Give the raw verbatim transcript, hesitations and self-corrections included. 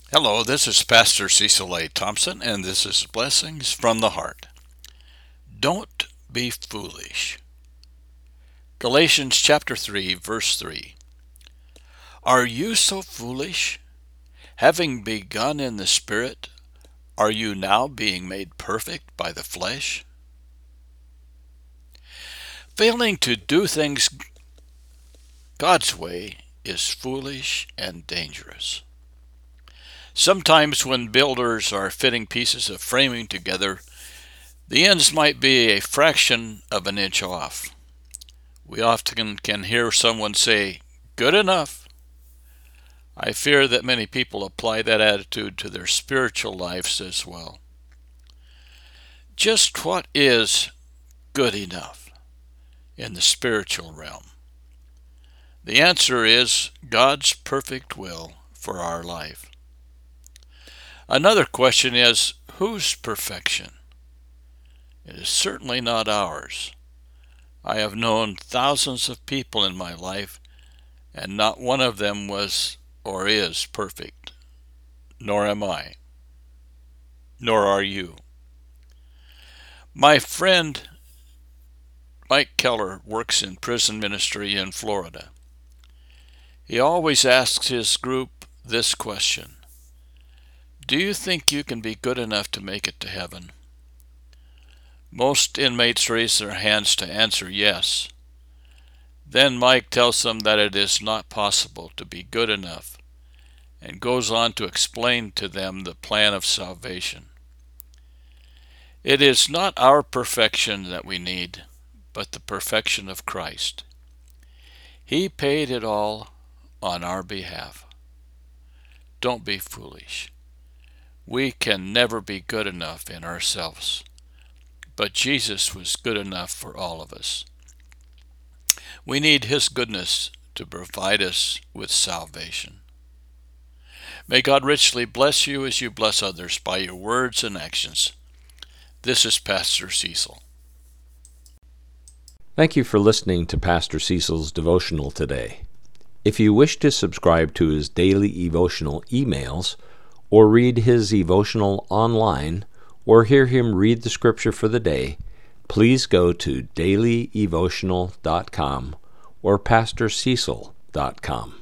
Hello, this is Pastor Cecil A. Thompson, and this is Blessings from the Heart. Don't be foolish. Galatians chapter three, verse three. Are you so foolish? Having begun in the Spirit, are you now being made perfect by the flesh? Failing to do things God's way is foolish and dangerous. Sometimes when builders are fitting pieces of framing together, the ends might be a fraction of an inch off. We often can hear someone say, "Good enough." I fear that many people apply that attitude to their spiritual lives as well. Just what is good enough in the spiritual realm? The answer is God's perfect will for our life. Another question is, whose perfection? It is certainly not ours. I have known thousands of people in my life, and not one of them was or is perfect. Nor am I. Nor are you. My friend Mike Keller works in prison ministry in Florida. He always asks his group this question: do you think you can be good enough to make it to heaven? Most inmates raise their hands to answer yes. Then Mike tells them that it is not possible to be good enough, and goes on to explain to them the plan of salvation. It is not our perfection that we need, but the perfection of Christ. He paid it all on our behalf. Don't be foolish. We can never be good enough in ourselves, but Jesus was good enough for all of us. We need His goodness to provide us with salvation. May God richly bless you as you bless others by your words and actions. This is Pastor Cecil. Thank you for listening to Pastor Cecil's devotional today. If you wish to subscribe to his daily devotional emails, or read his devotional online, or hear him read the scripture for the day, please go to daily devotional dot com or pastor cecil dot com.